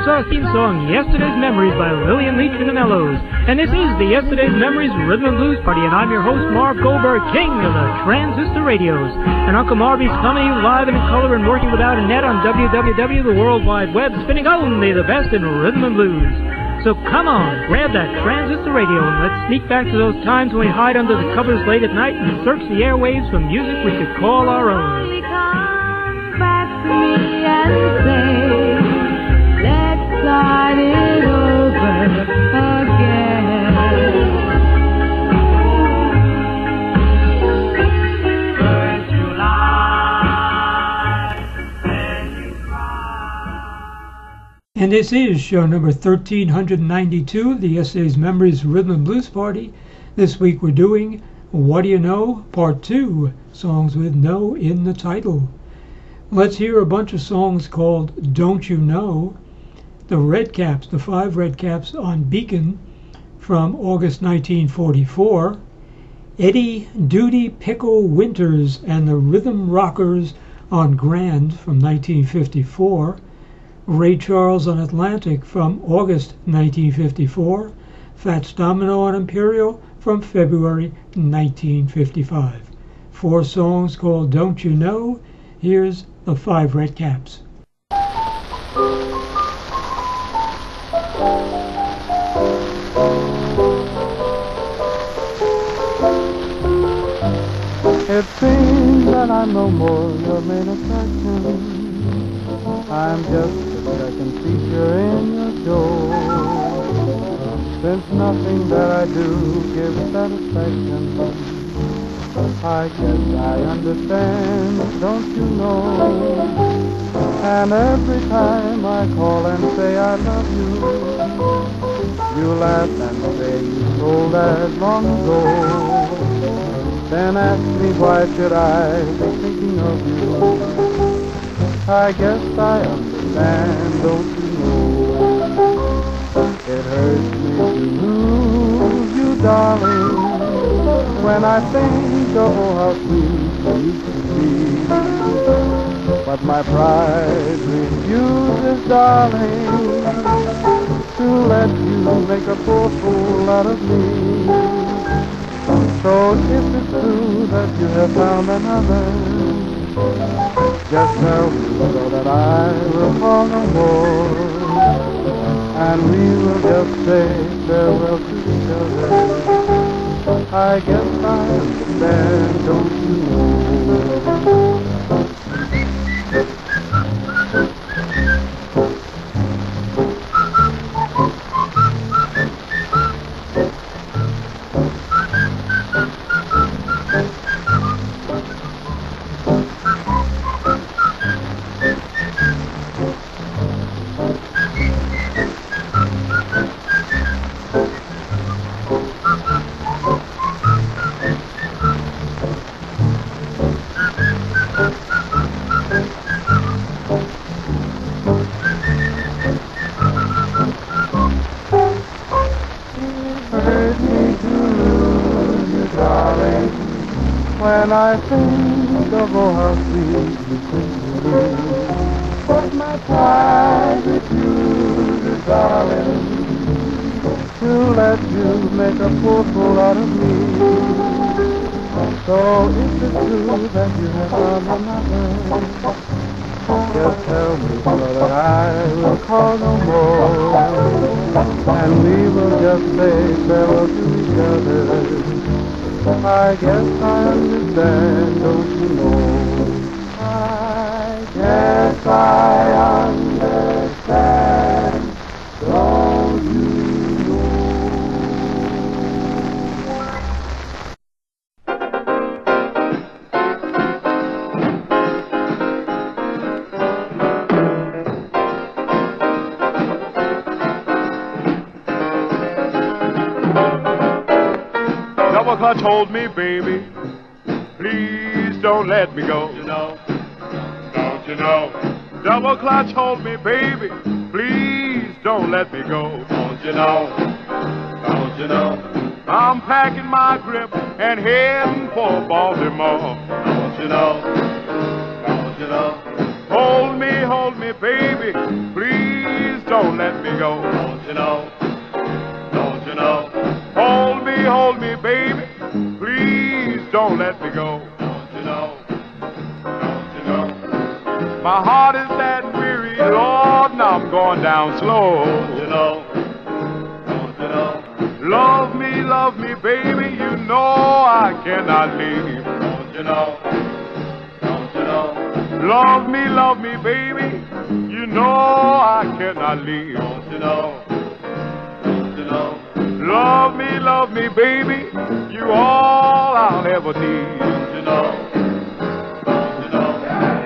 our theme song, Yesterday's Memories by Lillian Leach and the Mellows. And this is the Yesterday's Memories Rhythm and Blues Party, and I'm your host, Marv Goldberg, king of the transistor radios. And Uncle Marvy's coming to you live and in color and working without a net on WWW, the World Wide Web, spinning only the best in rhythm and blues. So come on, grab that transistor radio and let's sneak back to those times when we hide under the covers late at night and search the airwaves for music we could call our own. Come back to me and say, let's start it over again. First you lie, then you cry. And this is show number 1392 of the Yesterday's Memories Rhythm and Blues Party. This week we're doing What Do You Know? Part 2, songs with no in the title. Let's hear a bunch of songs called Don't You Know? The Redcaps, the 5 Redcaps on Beacon from August 1944. Eddie Duty Pickle Winters and the Rhythm Rockers on Grand from 1954. Ray Charles on Atlantic from August 1954. Fats Domino on Imperial from February 1955. 4 songs called Don't You Know? Here's the 5 Redcaps. It seems that I'm no more your main attraction. I'm just a second feature in your show. Since nothing that I do gives satisfaction, I guess I understand, don't you know? And every time I call and say I love you, you laugh and say you told that long ago. Then ask me why should I be thinking of you? I guess I understand, don't you know? It hurts me to lose you, darling, when I think of oh, how sweet you used to be. But my pride refuses, darling, to let you make a poor fool out of me. So if it's true that you have found another, just tell me so that I will call no more, and we will just say farewell to each other. I guess I understand, don't you know? When I think of oh, how sweet you seem to be, but my pride refuses, darling, to let you make a poor fool out of me. So if it's true that you have found another, just tell me so that I will call no more, and we will just say farewell to each other. I guess I understand, don't you know? I guess I understand, don't you know? Double clutch, hold me, baby. Please don't let me go. Don't you know? Double clutch, hold me, baby. Please don't let me go. Don't you know? Don't you know? I'm packing my grip and heading for Baltimore. Don't you know? Don't you know? Hold me, baby. Please don't let me go. Don't you know? Don't you know? Hold me, baby. Please don't let me go. Don't you know? Don't you know? My heart is that weary, Lord, now I'm going down slow. Don't you know? Don't you know? Love me, baby, you know I cannot leave. Don't you know? Don't you know? Love me, baby, you know I cannot leave. Don't you know? Don't you know? Love me, baby, you all I'll ever need. Don't you know? Don't you know?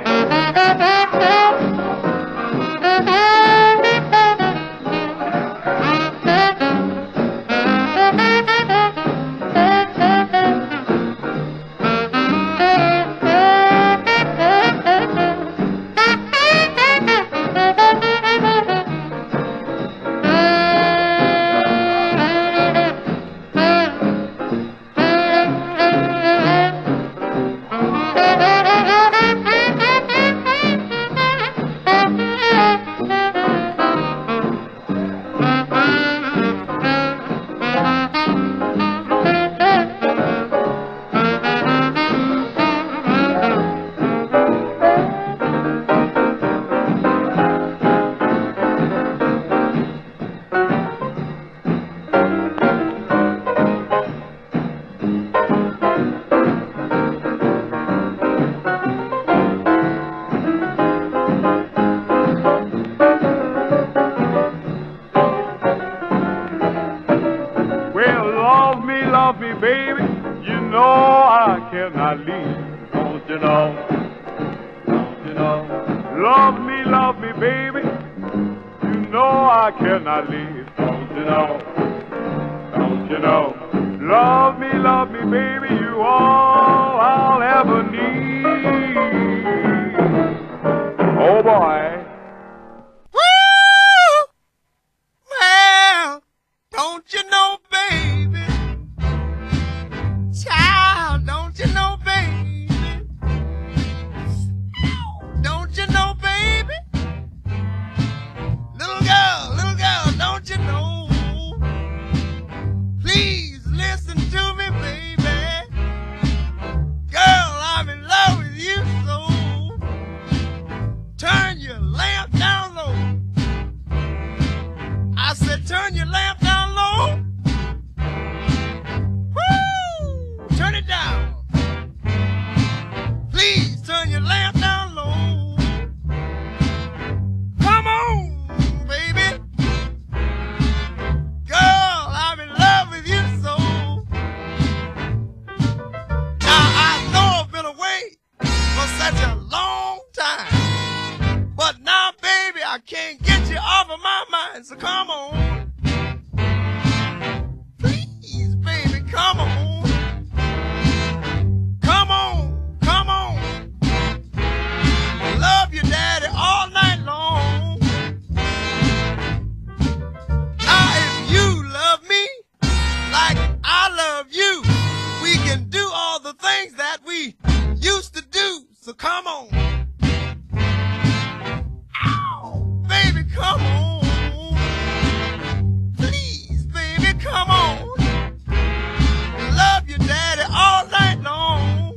Love me, baby, you know I cannot leave. Don't you know? Don't you know? Love me, baby, you know I cannot leave. Don't you know? Don't you know? Love me, baby, you all I'll ever need. Oh boy. Woo! Well, don't you know, baby? Child, don't you know, baby? Don't you know, baby? Little girl, don't you know? Please listen to me, baby. Girl, I'm in love with you so. Turn your lamp down low. I said turn your lamp down low. Woo! Turn it down. Please turn your lamp down low. Come on, baby. Girl, I'm in love with you so. Now I know I've been away for such a long time, but now, baby, I can't get you off of my mind. So come on, please, baby, come on, come on, come on. Love your daddy all night long. Now, if you love me like I love you, we can do all the things that we used to do. So come on. Ow, baby, come on. Please, baby, come on. Love your daddy all night long.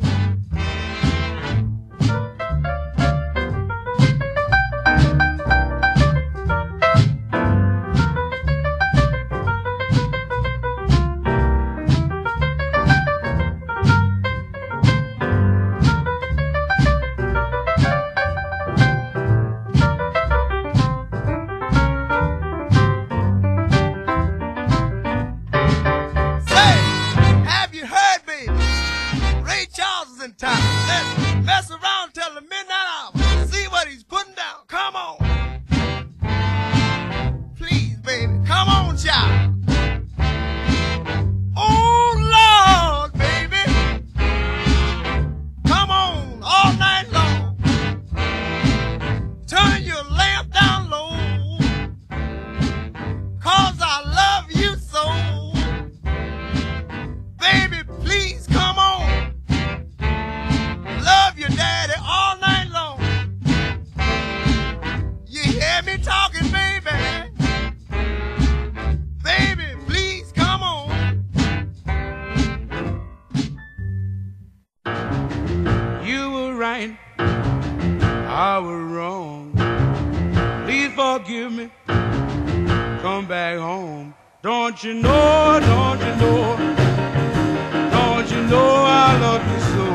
was wrong. Please forgive me. Come back home. Don't you know, don't you know, don't you know I love you so?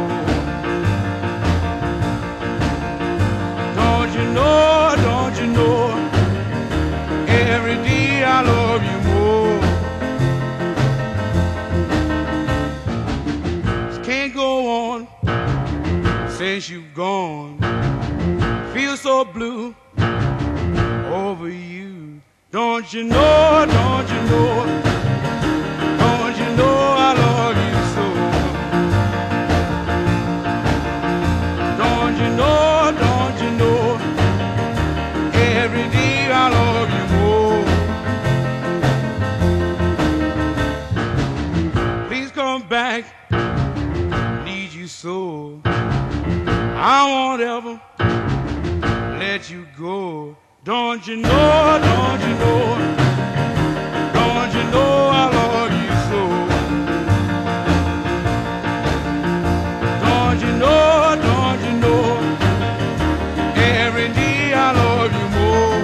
Don't you know, every day I love you more. This can't go on since you've gone. Feel so blue over you. Don't you know, don't you know, don't you know I love you so? Don't you know, every day I love you more. Please come back, need you so. I won't ever let you go. Don't you know, don't you know, don't you know I love you so? Don't you know, every day I love you more.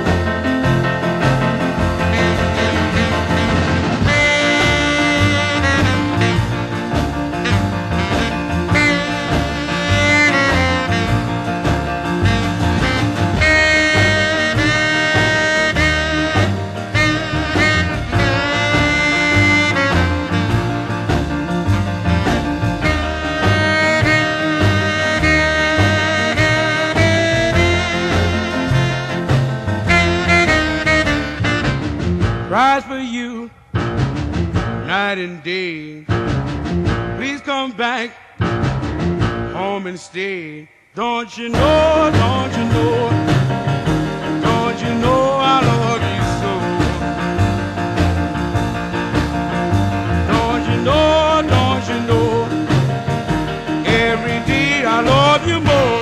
Rise for you, night and day. Please come back home and stay. Don't you know, don't you know, don't you know I love you so? Don't you know, every day I love you more.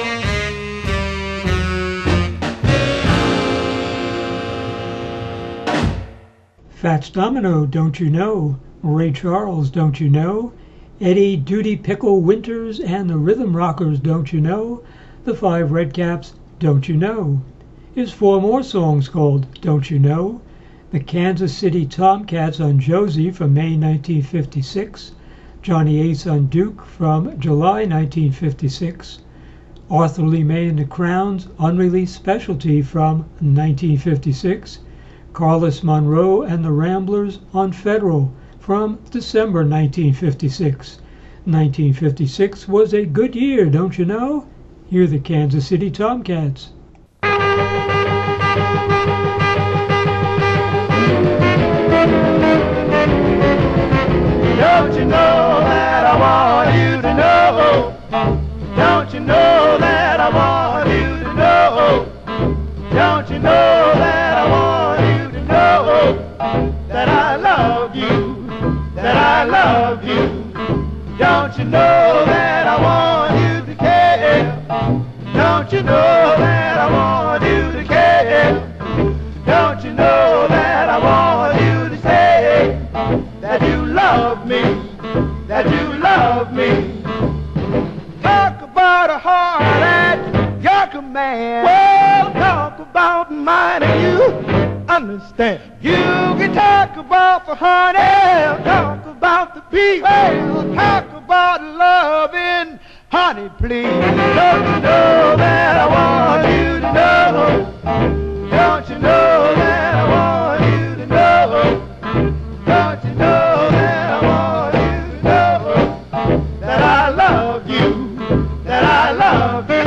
Fats Domino, Don't You Know, Ray Charles, Don't You Know, Eddie Duty Pickle Winters and the Rhythm Rockers, Don't You Know, the Five Redcaps, Don't You Know. Here's four more songs called Don't You Know, the Kansas City Tomcats on Josie from May 1956, Johnny Ace on Duke from July 1956, Arthur Lee May and the Crowns Unreleased Specialty from 1956, Carlos Monroe and the Ramblers on Federal from December 1956. 1956 was a good year, don't you know? Hear the Kansas City Tomcats. Don't you know that I want you to know? Don't you know that I want you to know? Don't you know that I want you to know that I love you, that I love you? Don't you know that I want you to care? Don't you know that I want you to care? Don't you know that I want you to say that you love me, that you love me? Talk about a heart at your command. Well, talk about mine and you understand. You can talk about the honey, talk about the people, talk about loving, honey, please. Don't you know that I want you to know? Don't you know that I want you to know? Don't you know that I want you to know that I love you, that I love you?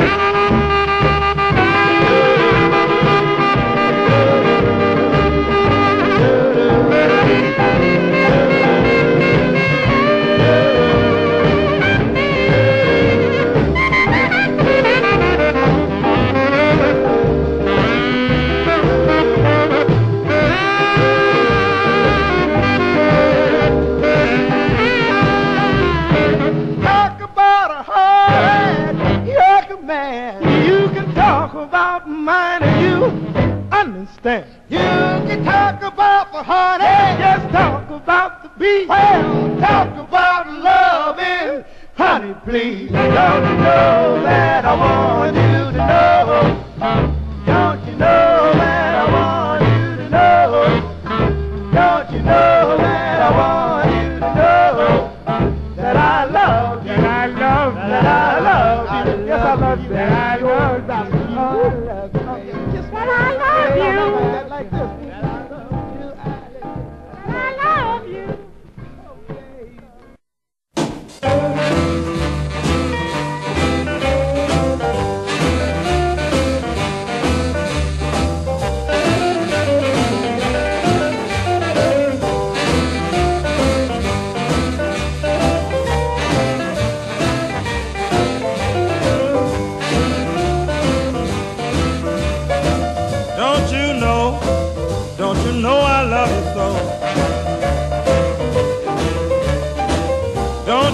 About mine and you understand. You can talk about the honey, just talk about the beef. Well, talk about loving, honey, please. Don't you know that I want you to know?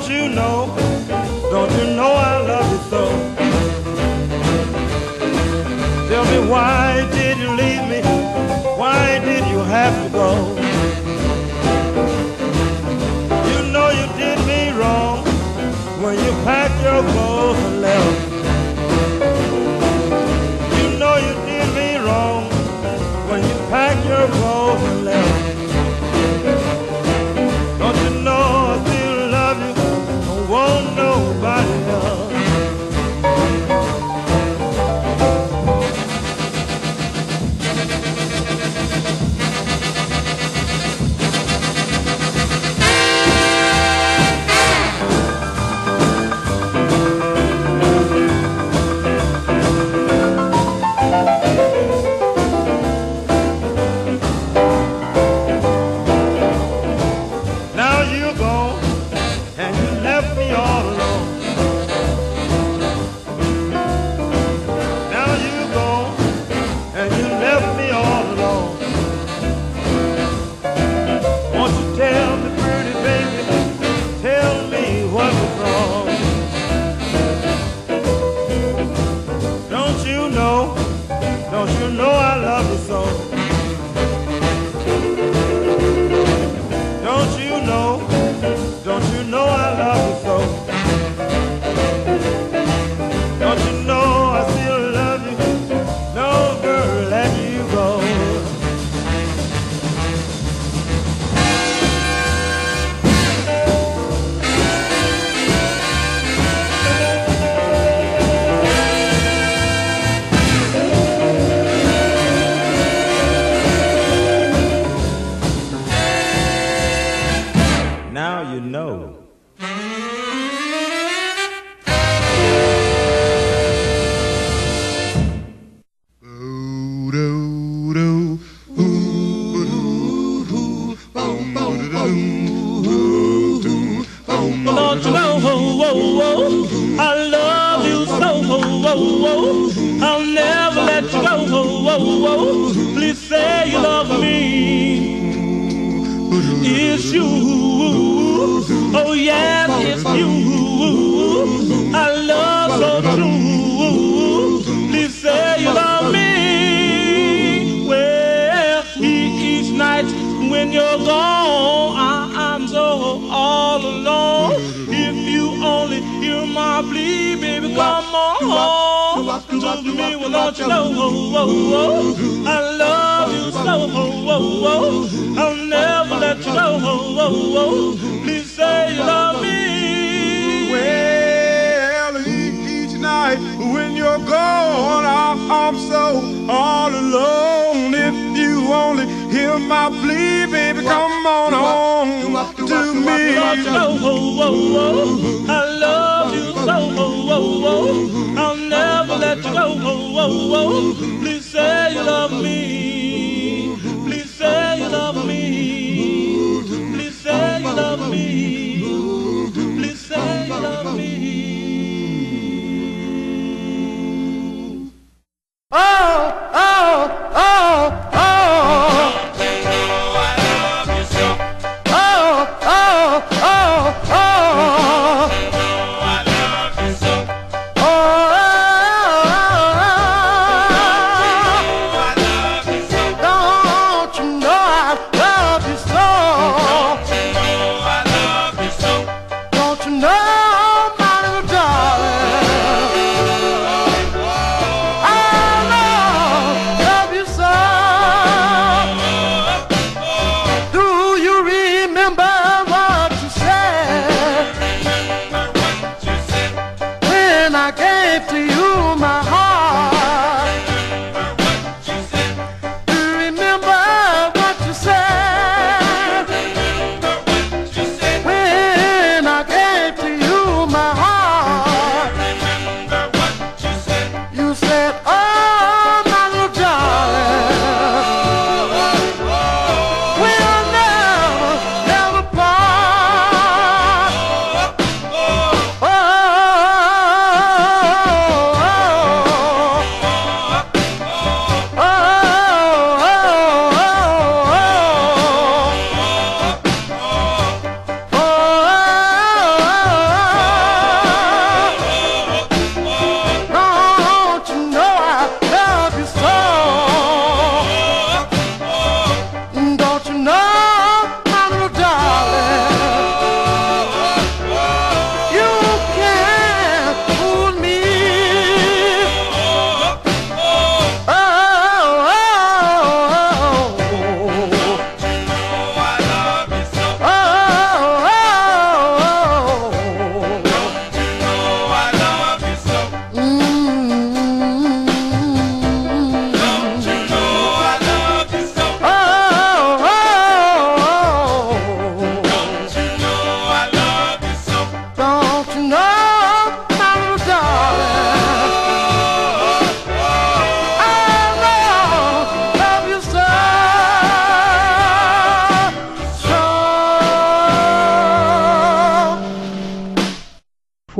Don't you know I love you so? Tell me, why did you leave me? Why did you have to go? You know you did me wrong when you packed your clothes and left. You know you did me wrong when you packed your clothes and left. Don't you know I still love you? Don't want nobody else.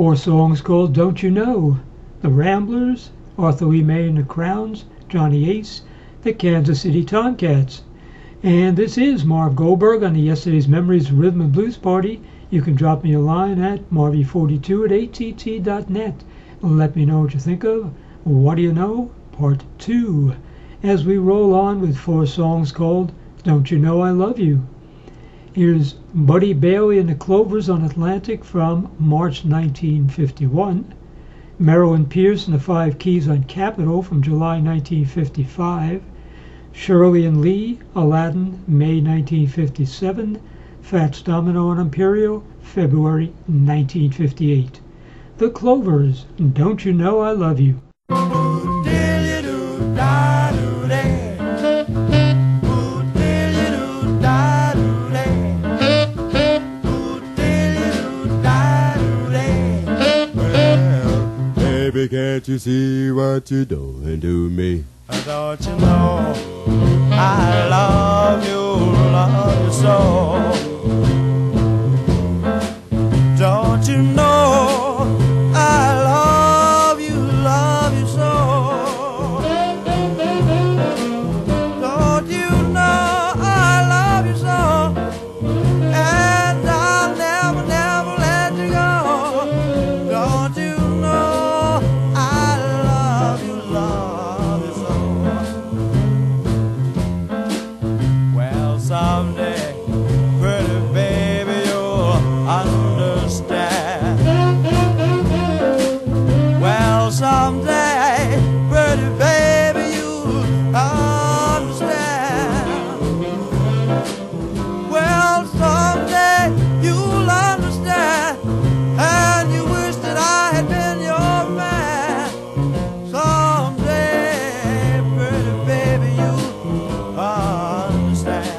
4 songs called Don't You Know, The Ramblers, Arthur Lee May and the Crowns, Johnny Ace, the Kansas City Tomcats. And this is Marv Goldberg on the Yesterday's Memories Rhythm and Blues Party. You can drop me a line at marvy42@att.net and let me know what you think of What Do You Know? Part 2, as we roll on with 4 songs called Don't You Know I Love You. Here's Buddy Bailey and the Clovers on Atlantic from March 1951. Marilyn Pierce and the Five Keys on Capitol from July 1955. Shirley and Lee, Aladdin, May 1957. Fats Domino and Imperial, February 1958. The Clovers, Don't You Know I Love You. Baby, can't you see what you're doing to me? Don't you know I love you so? Don't you know I love you so? Don't you know I love you so? And I'll never, never let you go. Don't you know I love you so? Well, someday, pretty baby, you'll understand. Well, someday, pretty baby, you'll understand. Well, someday, you'll understand, and you wish that I had been your man. Someday, pretty baby, you'll understand.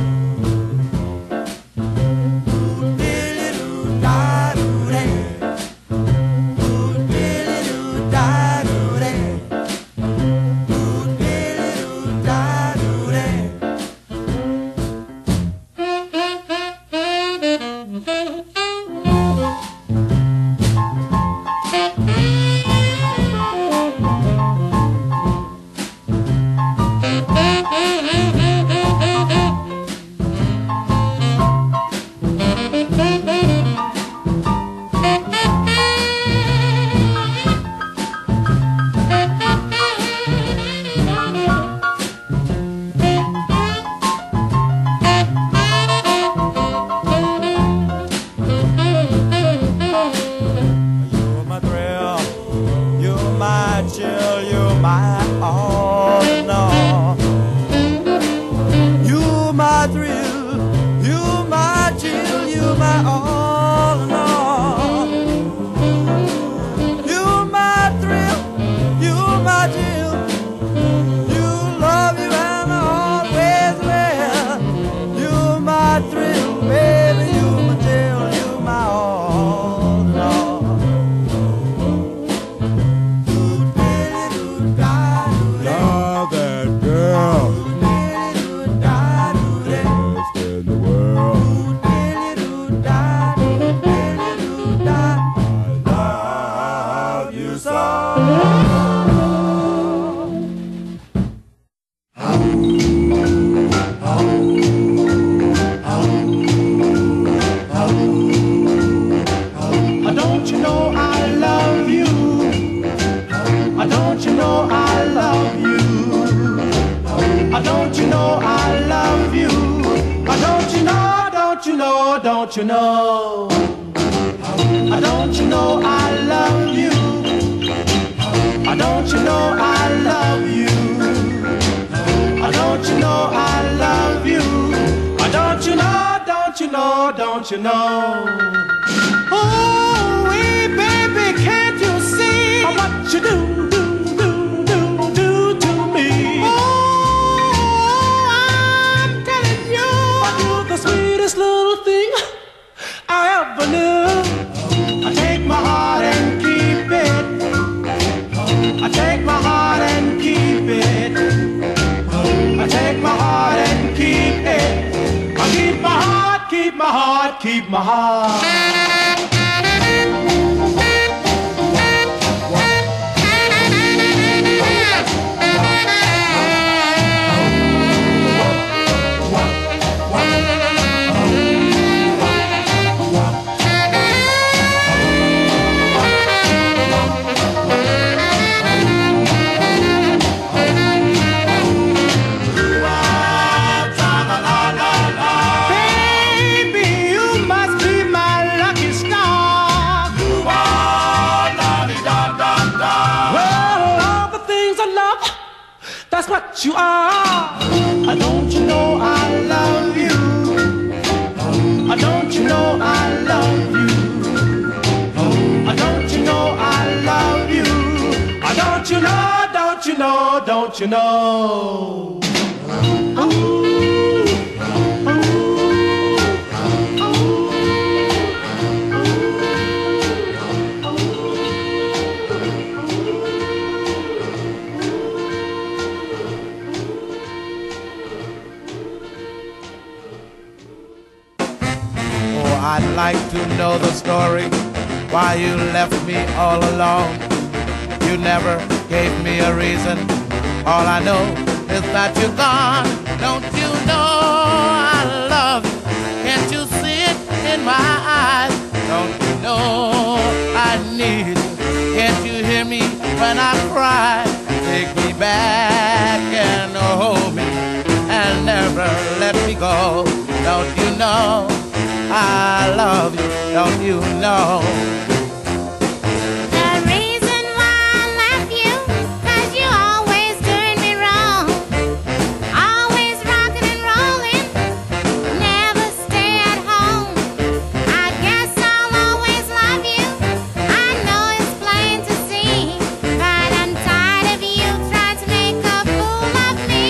You're my thrill, you're my chill, you're my all in all. You're my thrill, you're my chill, you're my all in all. You're my thrill, you're my chill, you love you and I always will. You're my thrill, baby, you're my chill, you're my all in all. Love that girl, best in the world. I love you so. Don't you know I love you? Don't you know I love you? Don't you know I love you? Don't you know, don't you know, don't you know? Don't you know I love you? Don't you know I love you? Don't you know I love you? Don't you know, don't you know, don't you know? Oh, hey, baby, can't you see what you do to me? Oh, I'm telling you, you're the sweetest little thing I ever knew. I take my heart and keep it. I take my heart and keep it. I take my heart and keep it. I keep my heart, keep my heart, keep my heart. you are. Don't you know I love you? Don't you know I love you? Don't you know I love you? Don't you know, don't you know, don't you know? Ooh. I'd like to know the story why you left me all alone. You never gave me a reason. All I know is that you're gone. Don't you know I love you? Can't you see it in my eyes? Don't you know I need you? Can't you hear me when I cry? Take me back and hold me and never let me go. Don't you know I love you, don't you know? The reason why I left you, 'cause you always turn me wrong. Always rocking and rolling, never stay at home. I guess I'll always love you, I know it's plain to see. But I'm tired of you trying to make a fool of me.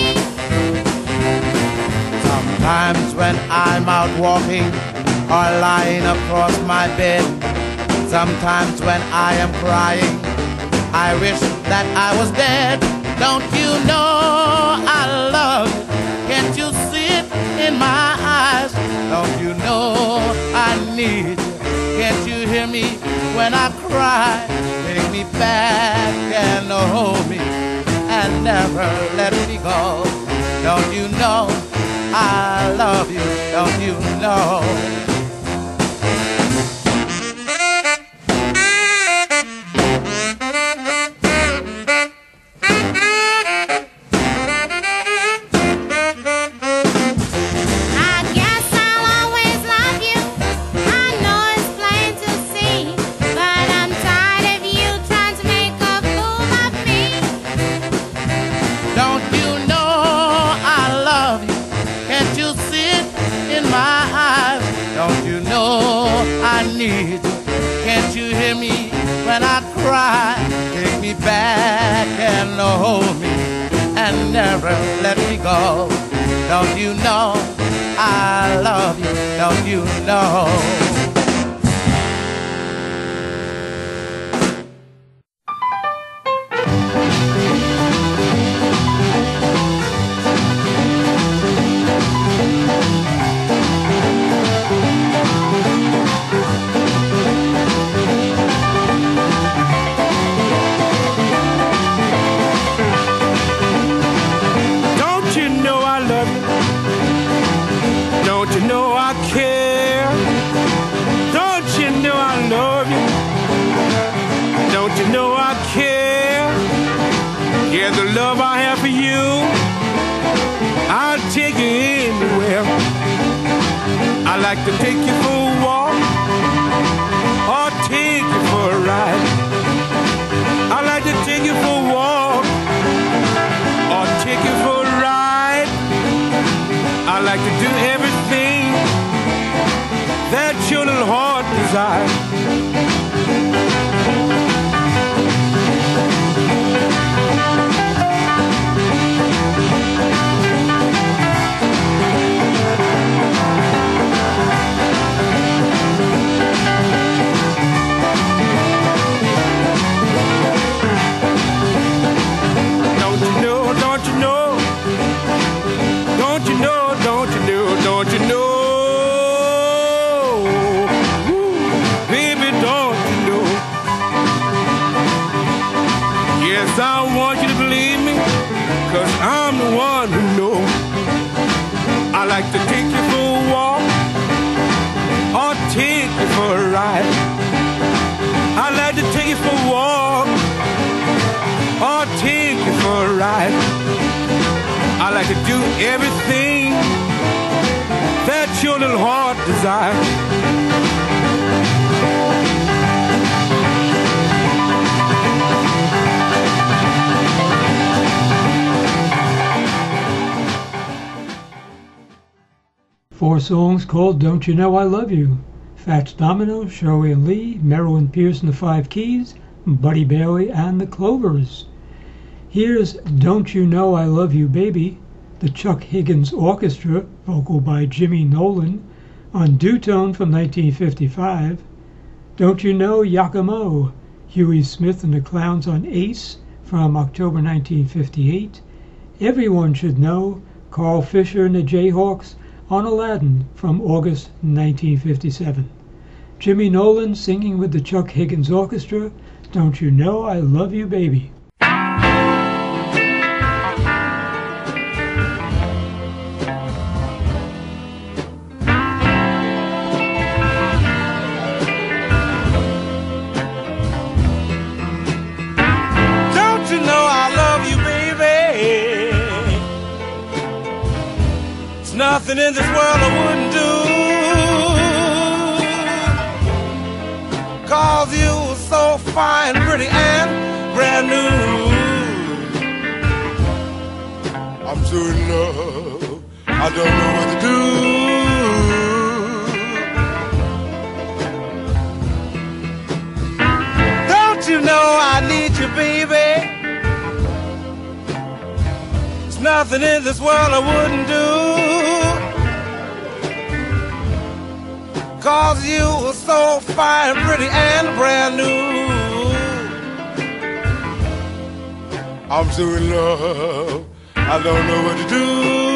Sometimes when I'm out walking or lying across my bed, sometimes when I am crying, I wish that I was dead. Don't you know I love you? Can't you see it in my eyes? Don't you know I need you? Can't you hear me when I cry? Take me back and hold me and never let me go. Don't you know I love you? Don't you know? Can't you hear me when I cry? Take me back and hold me and never let me go. Don't you know I love you? Don't you know? I like to take you for a walk or take you for a ride. I like to take you for a walk or take you for a ride. I like to do everything that your little heart desires. I want you to believe me, 'cause I'm the one who knows. I like to take you for a walk or take you for a ride. I like to take you for a walk or take you for a ride. I like to do everything that your little heart desires. 4 songs called Don't You Know I Love You. Fats Domino, Shirley and Lee, Merrill and Pierce and the Five Keys, Buddy Bailey and the Clovers. Here's Don't You Know I Love You Baby, the Chuck Higgins Orchestra, vocal by Jimmy Nolan, on Dutone from 1955. Don't You Know Yakimo, Huey Smith and the Clowns on Ace from October 1958. Everyone Should Know, Carl Fisher and the Jayhawks on Aladdin from August 1957. Jimmy Nolan singing with the Chuck Higgins Orchestra, Don't You Know I Love You Baby. Don't you know I love you, baby? There's nothing in this world I wouldn't do, 'cause you were so fine, pretty, and brand new. I'm so in love, I don't know what to do. Don't you know I need you, baby? There's nothing in this world I wouldn't do, 'cause you were so fine, pretty, and brand new. I'm so in love, I don't know what to do.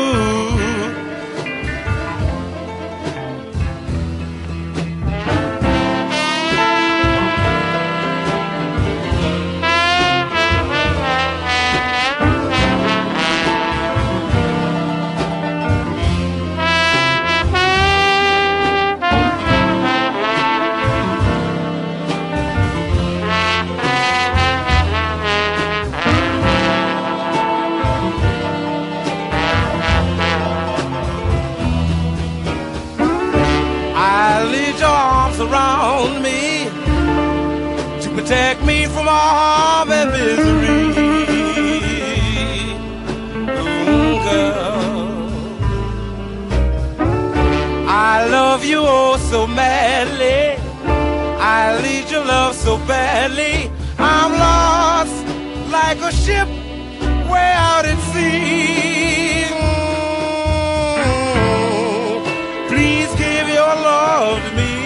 Around me to protect me from all harm and misery. Ooh, girl, I love you oh so madly. I need your love so badly. I'm lost like a ship way out at sea. Please give your love to me.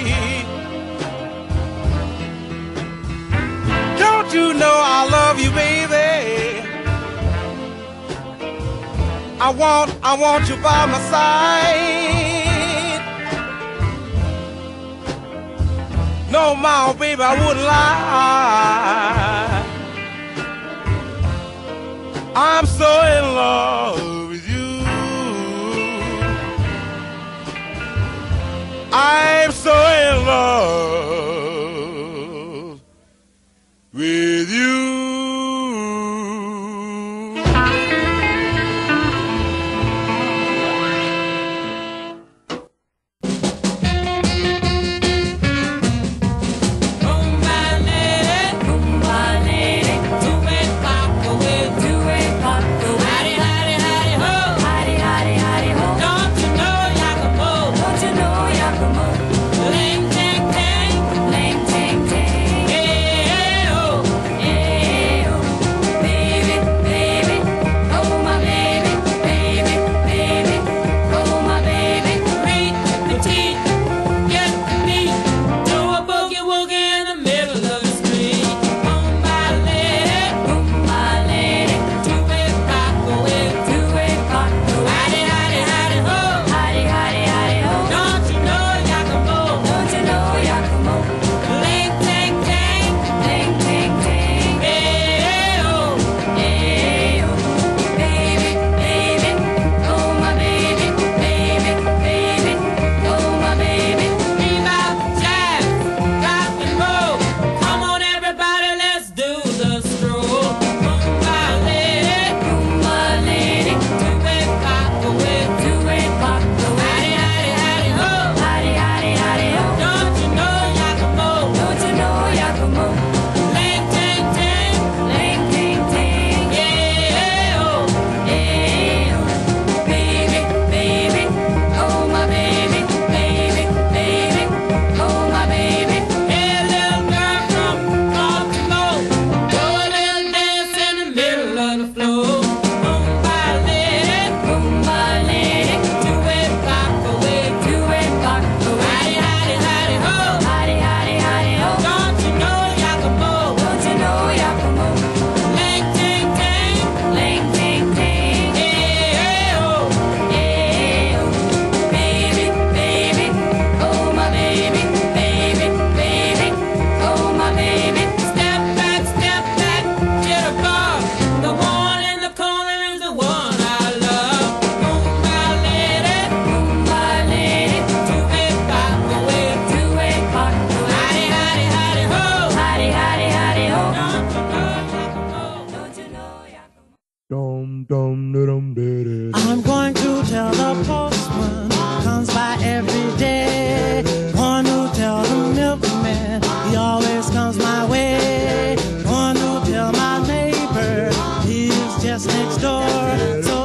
You know I love you, baby. I want you by my side. No more, baby, I wouldn't lie. I'm so in love with you. I'm so in love with you. Howdy, howdy, howdy. I'm going to tell the postman comes by every day. Going to tell the milkman he always comes my way. Going to tell my neighbor he's just next door. So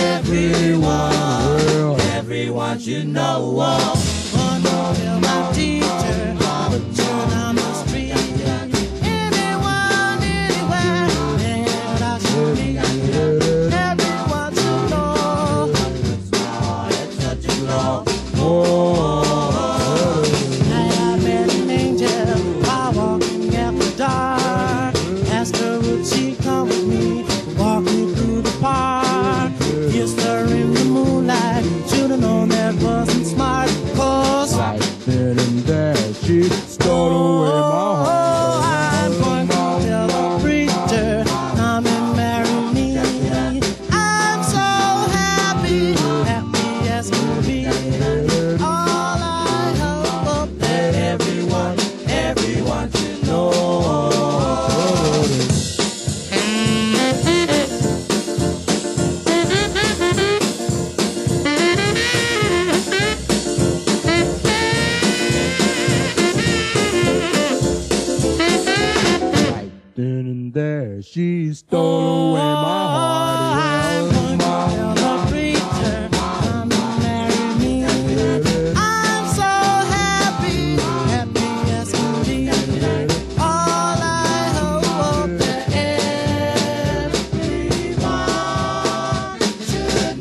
everyone should know. Going to tell my teacher put you down the street. Anyone, anywhere that I should meet. Everyone should know. It's such a glow. I met an angel while walking after dark. Asked her would she come with me, walk me through the park. Kissed her in the moonlight, should've known that wasn't smart. Cause right then and there she stole away my heart. I'm going to tell the preacher come and marry me. I'm so happy, happy as can be. All I hope that everyone should know. Then and there she stole away my heart. I'm going to tell the preacher come and marry me. I'm so happy, happy as can be. All I hope that everyone should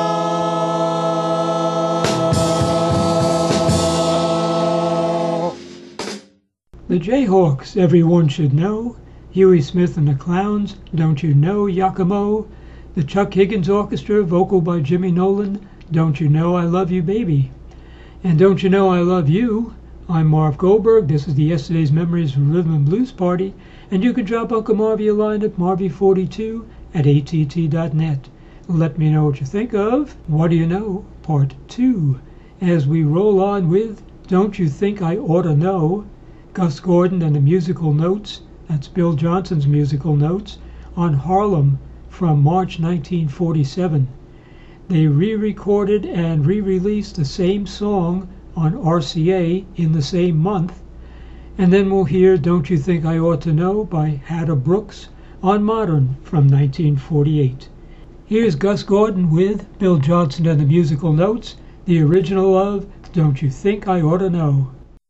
know. The Jayhawks, everyone should know. Huey Smith and the Clowns, Don't You Know, Yakimo. The Chuck Higgins Orchestra, vocal by Jimmy Nolan, Don't You Know I Love You Baby. And Don't You Know I Love You. I'm Marv Goldberg. This is the Yesterday's Memories Rhythm and Blues Party. And you can drop Uncle Marvy a line at marvy42@att.net. Let me know what you think of What Do You Know, Part 2. As we roll on with Don't You Think I Oughta Know, Gus Gordon and the Musical Notes, that's Bill Johnson's musical notes, on Harlem from March 1947. They re-recorded and re-released the same song on RCA in the same month. And then we'll hear Don't You Think I Ought to Know by Hadda Brooks on Modern from 1948. Here's Gus Gordon with Bill Johnson and the Musical Notes, the original of Don't You Think I Oughta Know.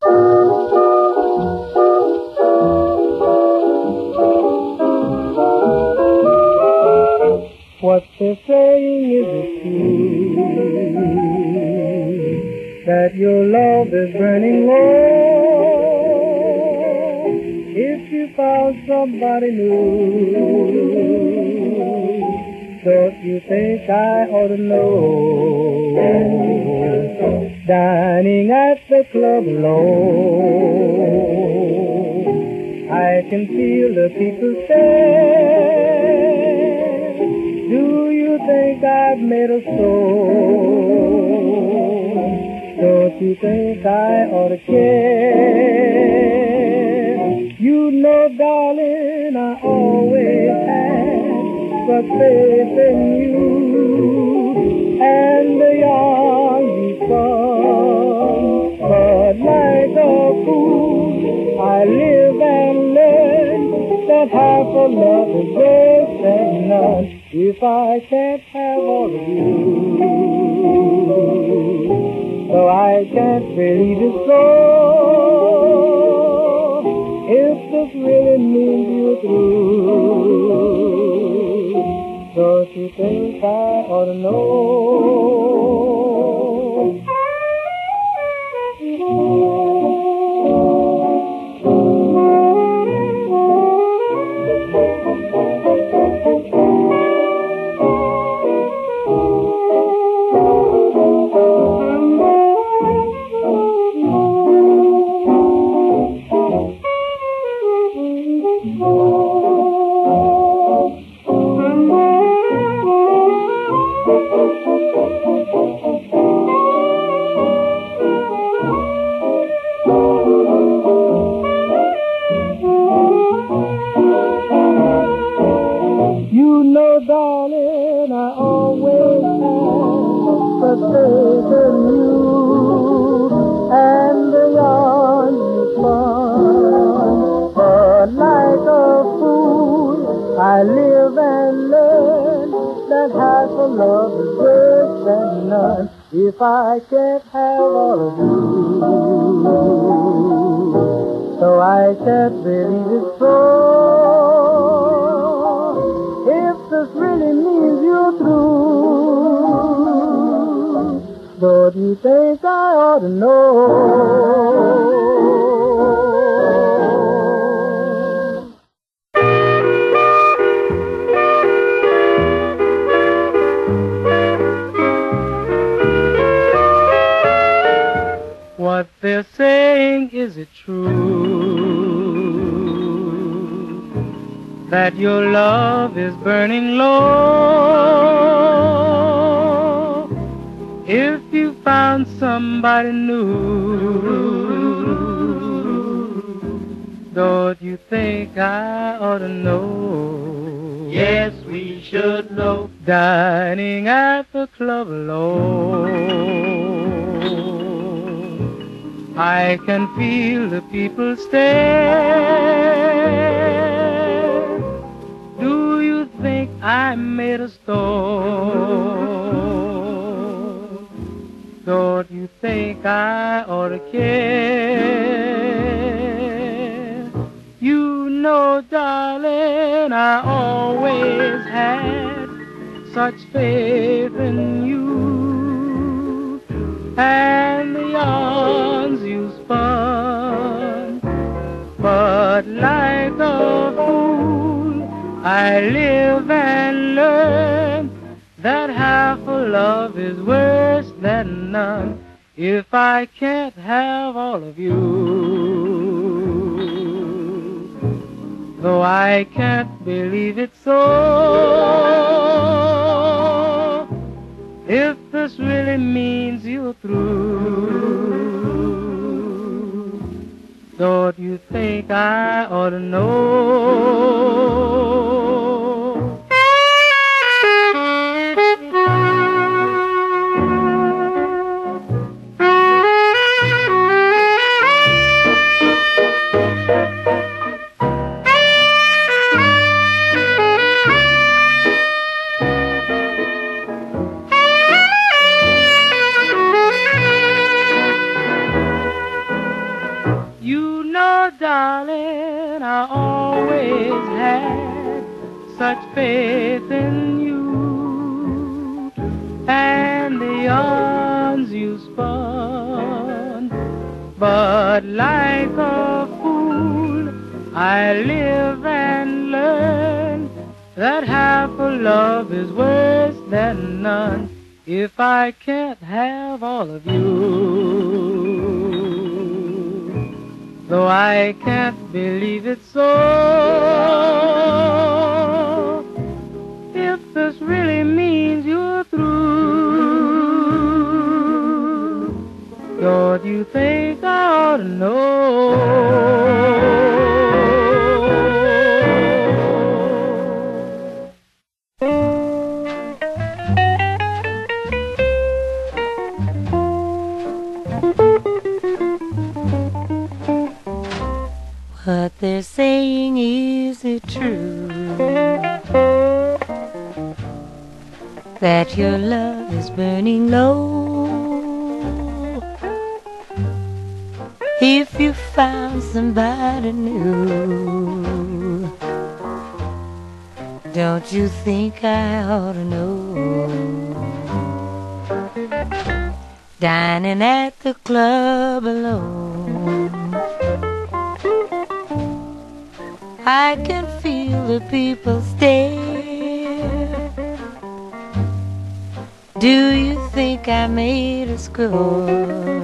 What they're saying is it true, that your love is burning low. If you found somebody new, don't you think I ought to know? Dining at the club alone, I can feel the people say, do you think I've made a soul? Don't you think I ought to care? You know, darling, I always had such faith in you, and the young you come. But like a fool, I live and learn that half a love is worse than none. If I can't have all of you, so I can't believe it so. If this really means you're through, don't you think I ought to know? none if I can't have all of you. So I can't believe it's so. If this really means you're through, don't you think I ought to know? What they're saying, is it true that your love is burning low? If you found somebody new, don't you think I ought to know? Yes, we should know. Dining at the club alone, I can feel the people stare. Do you think I'm made of stone? Don't you think I ought to care? You know, darling, I always had such faith in you, and the yarns you spun. But like a fool, I live and learn that half a love is worse than none if I can't have all of you. Though I can't believe it so, if this really means you're through, don't you think I ought to know? Darling, I always had such faith in you, and the yarns you spun. But like a fool, I live and learn that half a love is worse than none if I can't have all of you. Though I can't believe it so, if this really means you're through, don't you think I ought to know? What they're saying, is it true that your love is burning low? If you found somebody new, don't you think I ought to know? Dining at the club alone, I can feel the people stare. Do you think I made a score?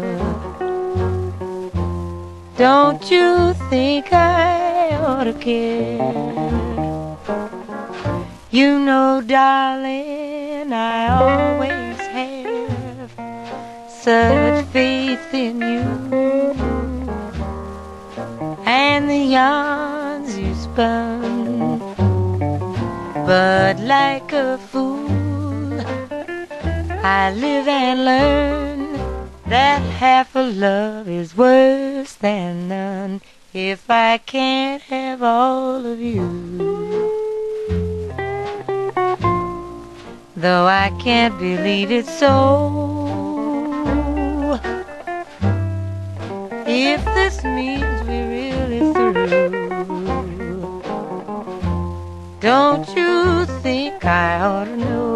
Don't you think I ought to care? You know, darling, I always have such faith in you, and the yarns you spun. But like a fool, I live and learn that half a love is worse than none if I can't have all of you. Though I can't believe it so, if this means we're really through. Don't you think I ought to know?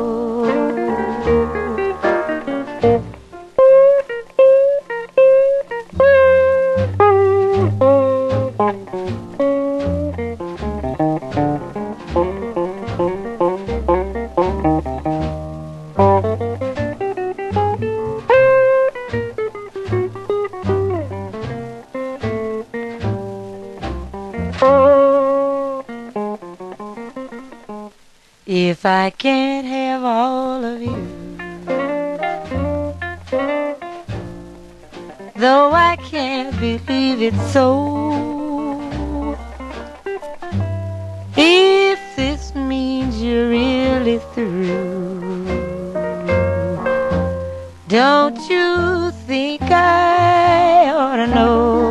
If I can't have all of you, though I can't believe it's so, if this means you're really through, don't you think I ought to know?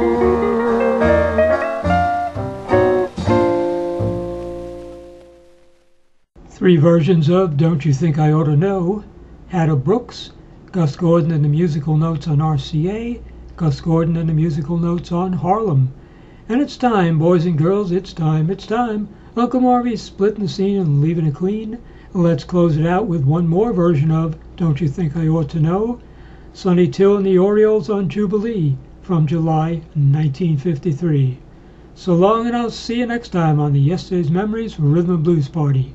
Three versions of Don't You Think I Ought to Know: Ada Brooks, Gus Gordon and the Musical Notes on RCA, Gus Gordon and the Musical Notes on Harlem. And it's time, boys and girls, it's time. Uncle Marvy's splitting the scene and leaving it clean. Let's close it out with one more version of Don't You Think I Ought to Know: Sonny Till and the Orioles on Jubilee from July 1953. So long, and I'll see you next time on the Yesterday's Memories Rhythm and Blues Party.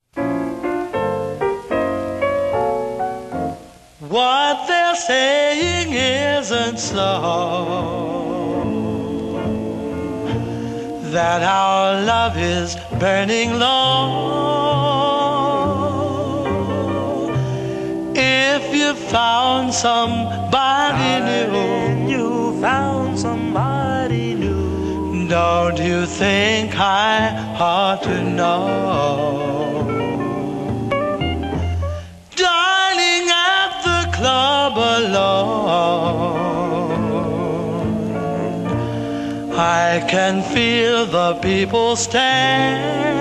What they're saying isn't so, that our love is burning low. If you found somebody new, don't you think I ought to know? Darling, at the club alone, I can feel the people stare.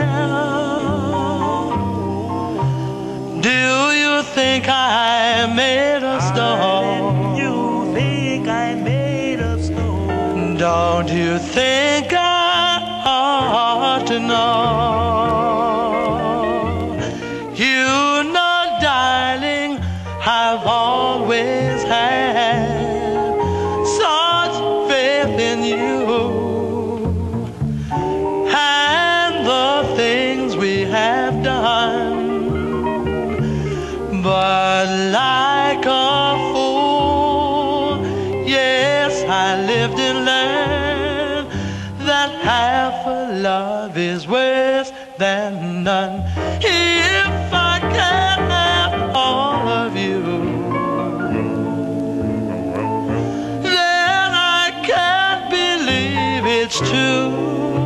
Do you think I made of stone? You think I made of stone? Don't you think I ought to know? You know, darling, I've always had such faith in you, and the things we have done. But like a fool, yes, I lived and learned that half a love is worse than none. If I can't have all of you, then I can't believe it's true.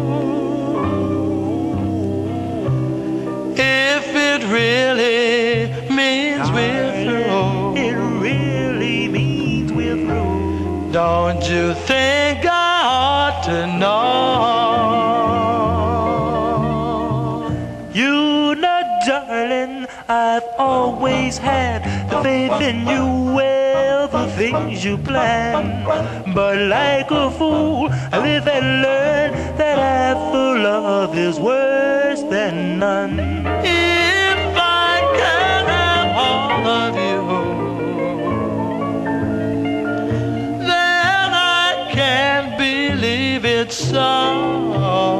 If it really means we're through, it really means we're through, don't you think I ought to know? You know, darling, I've always had the faith in you, well, the things you plan. But like a fool, I live and learn that half a love is worse than none. If I can have all of you, then I can't believe it's so.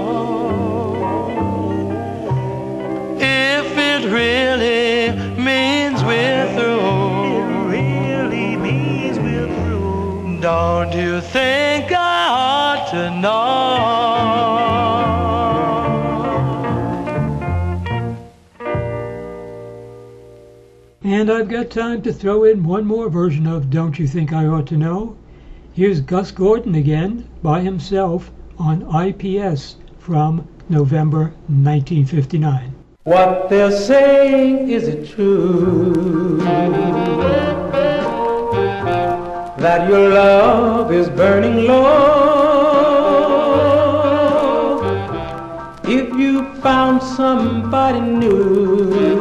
If it really means we're through, it really means we're through, don't you think I ought to know? And I've got time to throw in one more version of Don't You Think I Ought to Know. Here's Gus Gordon again, by himself, on IPS from November 1959. What they're saying, is it true? That your love is burning low. If you found somebody new,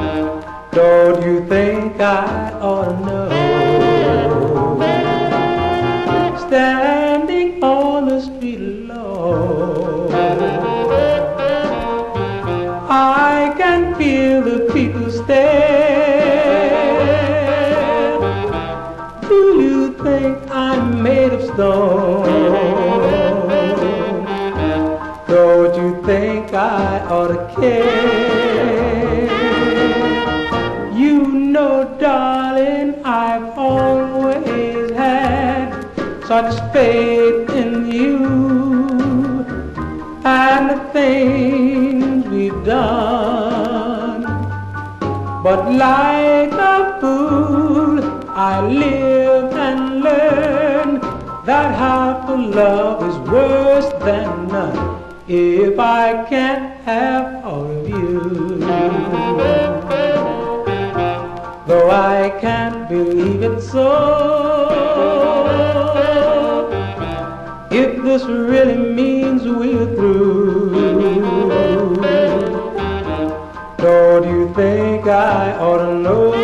don't you think I ought to know? street alone. I can feel the people stare. Do you think I'm made of stone? Don't you think I ought to care? You know, darling, I've always had such faith in you and the things we've done. But like a fool, I live and learn that half the love is worse than none if I can't have all of you. Though I can't believe it so, if this really means we're through, don't you think I ought to know?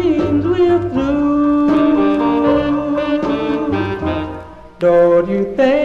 Don't you think